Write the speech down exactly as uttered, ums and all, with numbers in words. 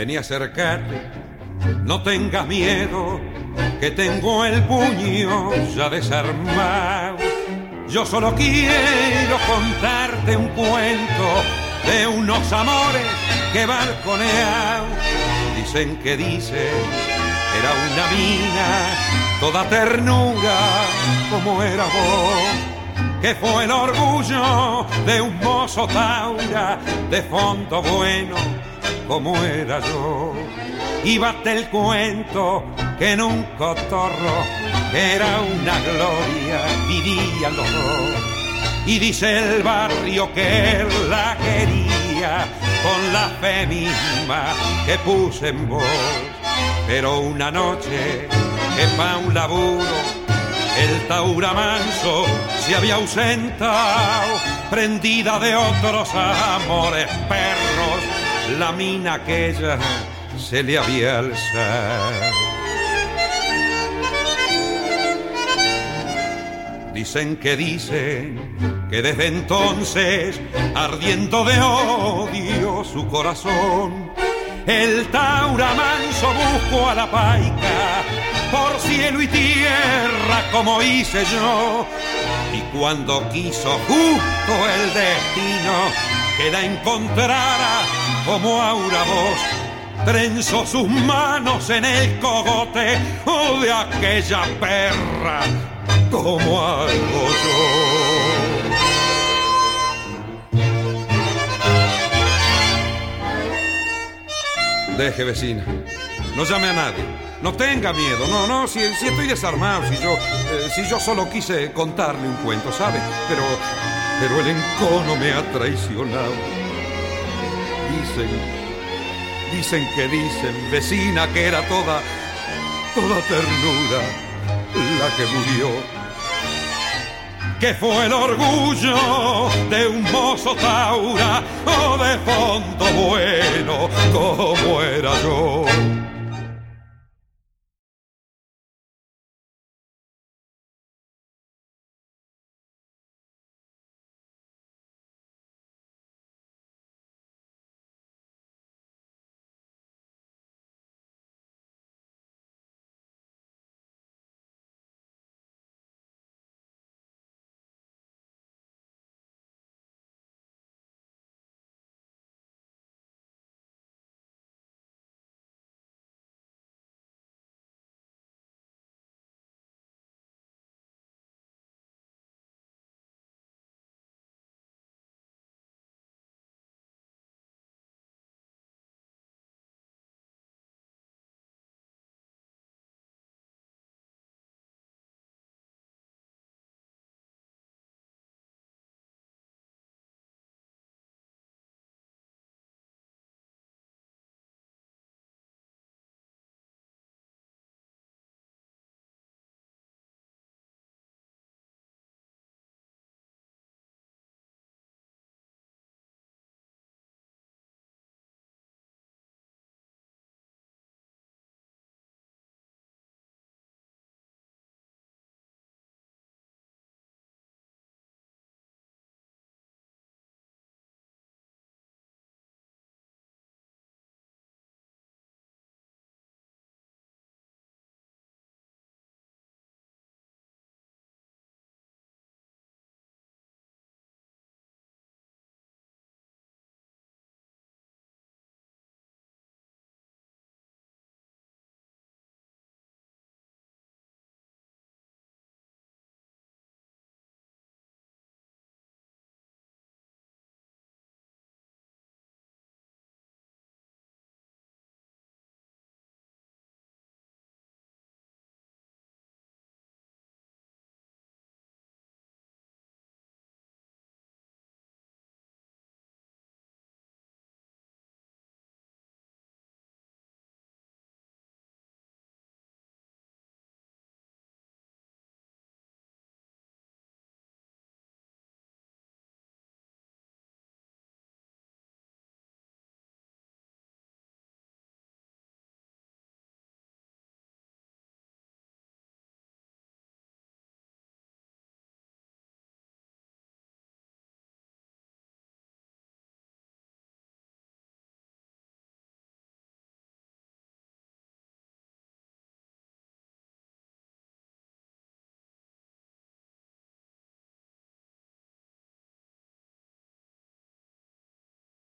Vení, acércate, no tengas miedo, que tengo el puño ya desarmado. Yo solo quiero contarte un cuento de unos amores que balconean. Dicen que dice, era una mina, toda ternura como era vos, que fue el orgullo de un mozo taura, de fondo bueno como era yo. Y bate el cuento que en un cotorro, que era una gloria, vivían los dos. Y dice el barrio que él la quería con la fe misma que puse en vos. Pero una noche que pa' un laburo el taura manso se había ausentado, prendida de otros amores perros, la mina aquella se le había alzado. Dicen que dicen que desde entonces, ardiendo de odio su corazón, el taura manso buscó a la paica por cielo y tierra como hice yo. Y cuando quiso justo el destino que la encontrara como aura voz, trenzó sus manos en el cogote oh, de aquella perra como hago yo. Deje, vecina, no llame a nadie, no tenga miedo, no, no, si, si estoy desarmado, si yo, eh, si yo solo quise contarle un cuento, ¿sabe? Pero, pero el encono me ha traicionado. Dicen, dicen que dicen, vecina, que era toda, toda ternura la que murió, que fue el orgullo de un mozo taura o de fondo bueno como era yo.